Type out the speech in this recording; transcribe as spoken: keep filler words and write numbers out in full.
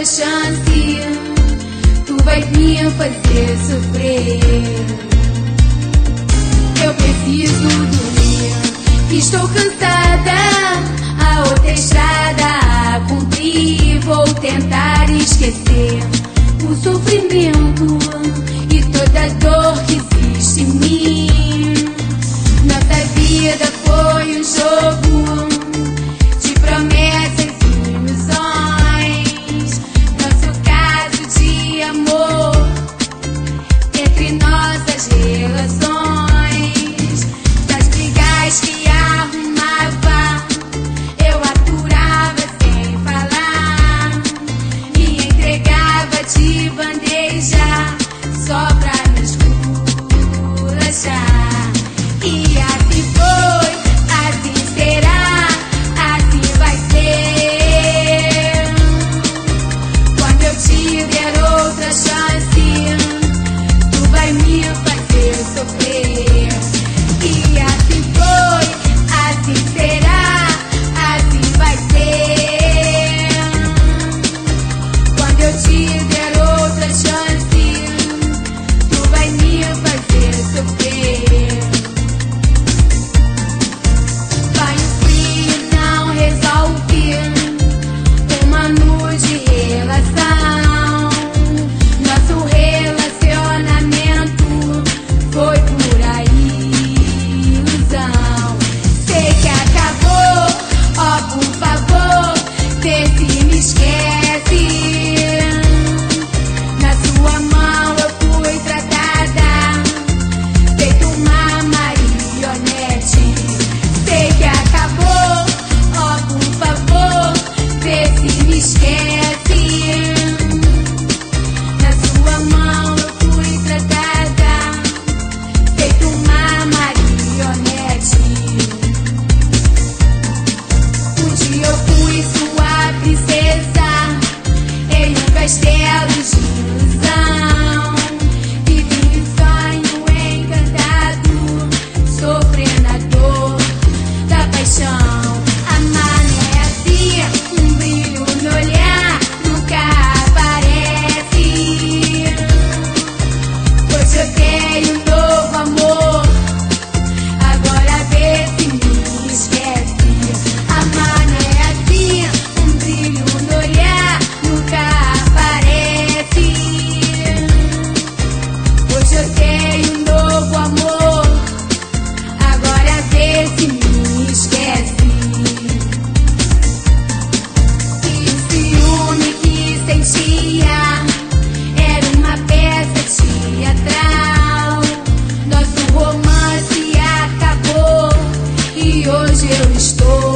outra chance, tu vais me fazer sofrer. Eu preciso dormir, estou cansada, a outra estrada a cumprir. Vou tentar esquecer o sofrimento e toda a dor que existe em mim. Nossa vida foi um jogo de promessas e ilusões. Nosso caso de amor entre nossas relações. Das brigas que arrumava, eu aturava sem falar e entregava de bandeja só pra me esculachar. E assim foi, assim será, assim vai ser. Quando eu te der outra chance, tu vai me fazer sofrer. E assim foi, assim será, assim vai ser. Quando eu te der outra chance, tu vai me fazer sofrer. Banho frio não resolve uma noite de relação. Nosso relacionamento foi pura ilusão. Sei que acabou, ó, por favor, vê se me esquece. Na sua mão eu fui tratada, feito uma marionete. Sei que acabou, ó, por favor, vê se me esquece. Na sua mão eu fui tratada, feito uma marionete. Um dia eu fui sua princesa em um castelo de ilusão. Vivi um sonho encantado, sofrendo a dor da paixão. Amar não é assim, um brilho no olhar nunca aparece. Hoje eu tenho um novo amor, agora vê se me esquece. Amar não é assim, um brilho no olhar nunca aparece. Hoje eu tenho um novo amor, agora vê se me esquece. E o ciúme que sentia era uma peça teatral. Nosso romance acabou e hoje eu estou